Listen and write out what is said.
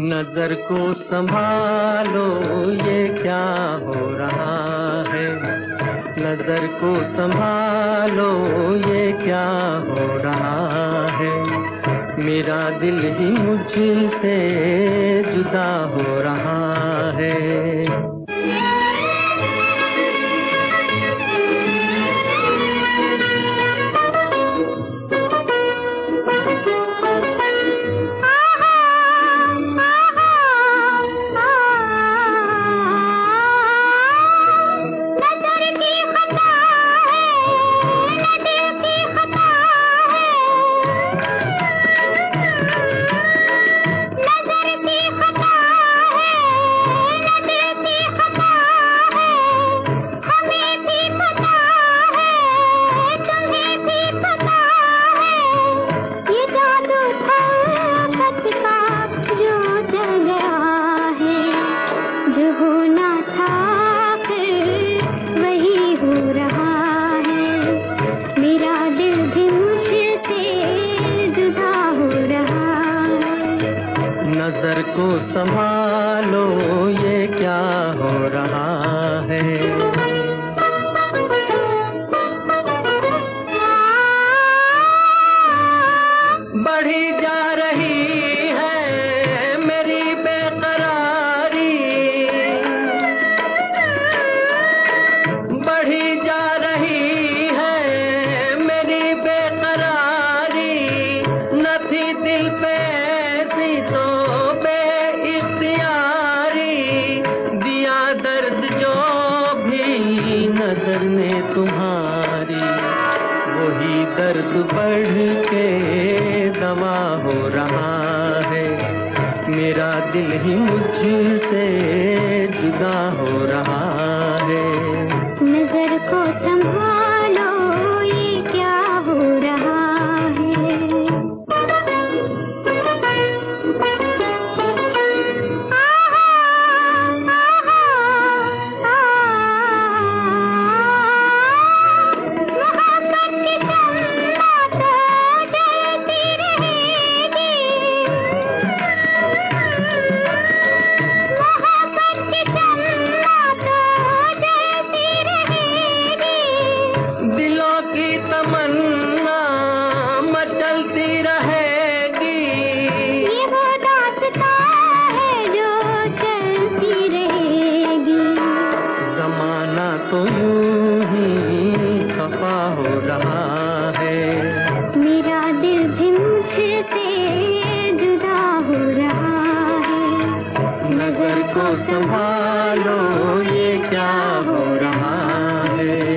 नजर को संभालो ये क्या हो रहा है। नजर को संभालो ये क्या हो रहा है। मेरा दिल ही मुझसे जुदा हो रहा है। नजर को संभालो ये क्या हो रहा है। बढ़ी जा रही है मेरी बेकरारी। बढ़ी जा रही है मेरी बेकरारी। न थी दिल पे ऐसी तो दर्द जो भी नजर में तुम्हारी, वही दर्द बढ़ के दवा हो रहा है। मेरा दिल ही मुझसे जुदा हो रहा है। नजर को संभालो ये क्या हो रहा है। दिलों की तमन्ना मचलती रहेगी। ये वो दास्तां है जो चलती रहेगी। ज़माना तो यूं ही खफा हो रहा है। मेरा दिल भी मुझसे जुदा हो रहा है। नजर को संभालो ये क्या हो रहा है।